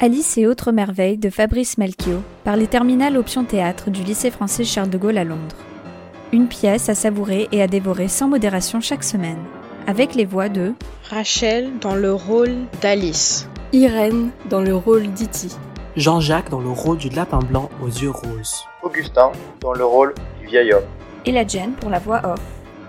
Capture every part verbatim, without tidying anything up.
Alice et autres merveilles de Fabrice Melchior par les terminales option théâtre du lycée français Charles de Gaulle à Londres. Une pièce à savourer et à dévorer sans modération chaque semaine, avec les voix de Rachel dans le rôle d'Alice, Irène dans le rôle d'Iti, Jean-Jacques dans le rôle du lapin blanc aux yeux roses, Augustin dans le rôle du vieil homme, et la Jen pour la voix off.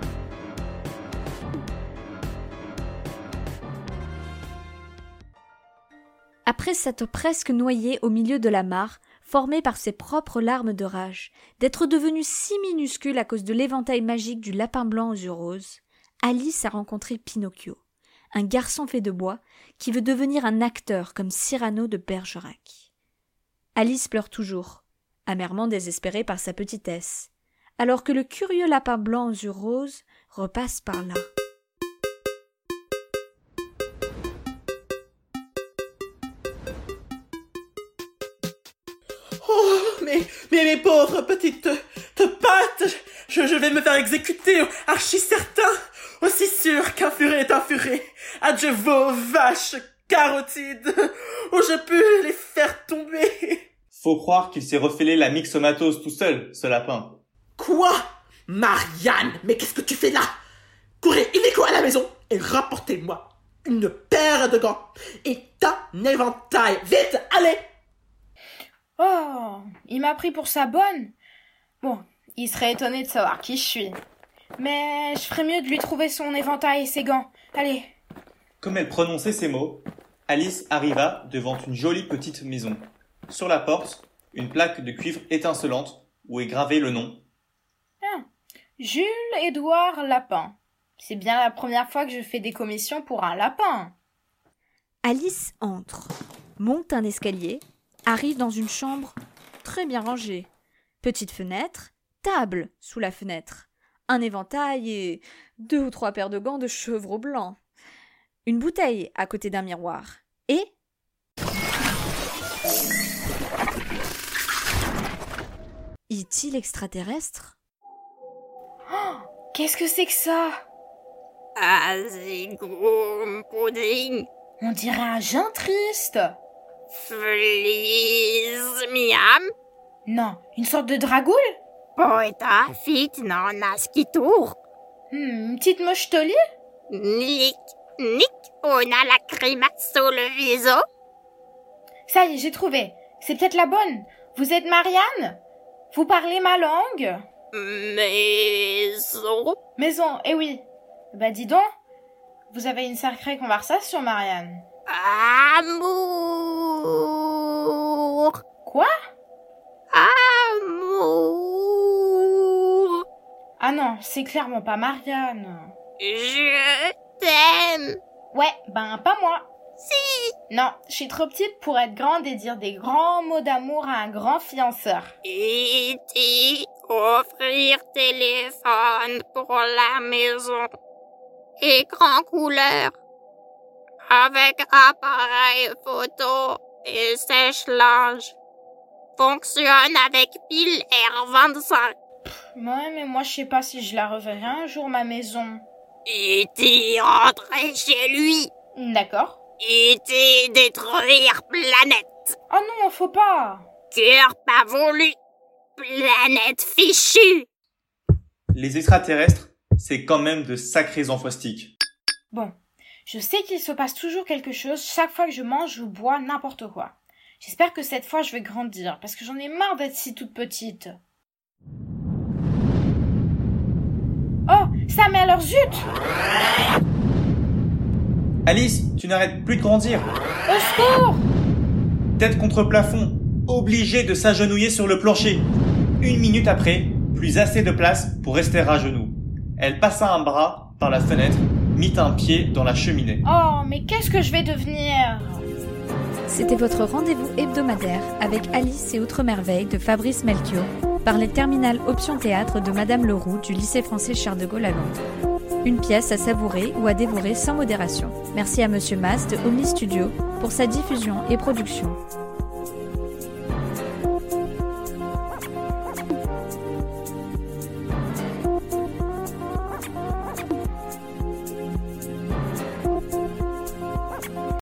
Après s'être presque noyée au milieu de la mare, formée par ses propres larmes de rage, d'être devenue si minuscule à cause de l'éventail magique du lapin blanc aux yeux roses, Alice a rencontré Pinocchio, un garçon fait de bois qui veut devenir un acteur comme Cyrano de Bergerac. Alice pleure toujours, amèrement désespérée par sa petitesse, alors que le curieux lapin blanc aux yeux roses repasse par là. Oh, mais, mais mes pauvres petites te pattes, je, je vais me faire exécuter, archi certain, aussi sûr qu'un furet est un furet. Adieu vos vaches carotides, où je peux les faire tomber. Faut croire qu'il s'est refilé la myxomatose tout seul, ce lapin. Quoi? Marianne, mais qu'est-ce que tu fais là? Courez illico à la maison et rapportez-moi une paire de gants et un éventail. Vite, allez! Oh, il m'a pris pour sa bonne. Bon, il serait étonné de savoir qui je suis. Mais je ferais mieux de lui trouver son éventail et ses gants. Allez. Comme elle prononçait ces mots, Alice arriva devant une jolie petite maison. Sur la porte, une plaque de cuivre étincelante où est gravé le nom. Ah, Jules-Édouard Lapin. C'est bien la première fois que je fais des commissions pour un lapin. Alice entre, monte un escalier, arrive dans une chambre très bien rangée. Petite fenêtre, table sous la fenêtre, un éventail et deux ou trois paires de gants de chevreau blanc. Une bouteille à côté d'un miroir. Et... E T l'extraterrestre? Oh, qu'est-ce que c'est que ça? Azigum pudding. On dirait un jeun triste. Flies miam. Non, une sorte de dragoule? Poeta fit non askitur. Hmm, une petite mochetoli? Nick, nick, on a la grimace sur le viso. Ça y est, j'ai trouvé. C'est peut-être la bonne. Vous êtes Marianne? Vous parlez ma langue? Maison. Maison, eh oui. Bah dis donc, vous avez une sacrée conversation, Marianne. Amour. Quoi? Amour. Ah non, c'est clairement pas Marianne. Je t'aime. Ouais, ben pas moi. Si. Non, je suis trop petite pour être grande et dire des grands mots d'amour à un grand fianceur. Et t'y offrir téléphone pour la maison. Écran couleur. Avec appareil photo et sèche-linge. Fonctionne avec pile R vingt-cinq. Ouais, mais moi je sais pas si je la reverrai un jour, ma maison. Et t'y rentrer chez lui. D'accord. Et t'y détruire planète. Oh non, faut pas. Cœur pas voulu. Planète fichue. Les extraterrestres, c'est quand même de sacrés enfoistiques. Bon, je sais qu'il se passe toujours quelque chose chaque fois que je mange ou bois n'importe quoi. J'espère que cette fois je vais grandir, parce que j'en ai marre d'être si toute petite. Oh, ça mais alors zut! Alice, tu n'arrêtes plus de grandir. Au secours! Tête contre plafond, obligée de s'agenouiller sur le plancher. Une minute après, plus assez de place pour rester à genoux. Elle passa un bras par la fenêtre, mit un pied dans la cheminée. Oh, mais qu'est-ce que je vais devenir? C'était votre rendez-vous hebdomadaire avec Alice et autres merveilles de Fabrice Melchior par les terminales option théâtre de Madame Leroux du lycée français Charles de Gaulle à Londres. Une pièce à savourer ou à dévorer sans modération. Merci à Monsieur Mas de Omni Studio pour sa diffusion et production.